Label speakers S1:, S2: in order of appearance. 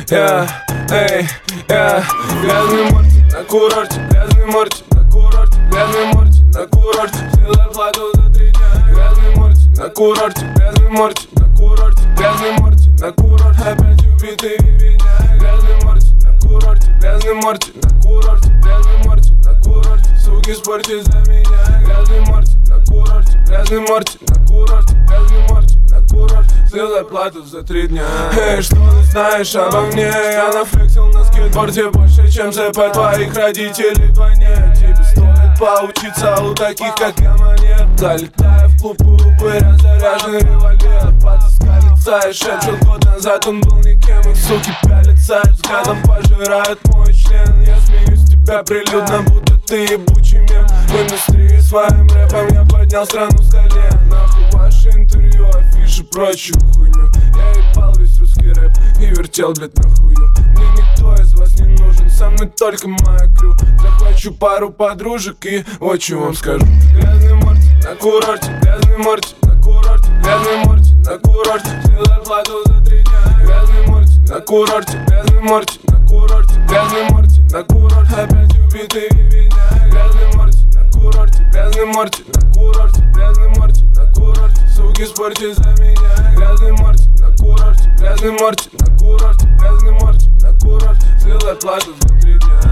S1: Грязный Морти на курорте, грязный Морти на курорте, грязный Морти на курорте, сделай плату за 3 дня. Грязный Морти на курорте, грязный Морти на курорте, грязный Морти на курорте, опять убитый меня. Грязный Морти на курорте, грязный Морти на курорте, грязный Морти на курорте, суки спорьте за меня. Грязный Морти на курорте, грязный Морти на курорте, грязный Морти на курорте, сделай плату за 3 дня. Эй, что ты знаешь обо мне? Я нафлексил на скейтборде больше, чем ЗП твоих родителей вдвойне. Тебе стоит поучиться у таких, как я, монет. Залетая в клуб у упыря, заряженный револьвер. Потаскали и шепчут, год назад он был никем. Их суки пялятся и взглядом пожирают мой член. Я смеюсь с тебя прилюдно, будто ты ебучий мем. В индустрии своим рэпом я поднял страну с колен. Нахуй ваши интервью, афиши, прочую хуйню. Я ебал весь русский рэп и вертел, блядь, нахую. Мне никто из вас не нужен, со мной только моя крю. Захвачу пару подружек и вот что вам скажу. Грязный Морти на курорте, грязный Морти на курорте, грязный Морти на курорте, сделай плату за 3 дня. Грязный Морти на курорте, грязный Морти на курорте, грязный Морти на курорте, опять убитый меня. Грязный Морти на курорте, грязный Морти на курорте, грязный Морти на курорте, суки спорьте за меня. Грязный Морти на курорте, грязный Морти на курорте, грязный Морти на курорте, сделай плату за 3 дня.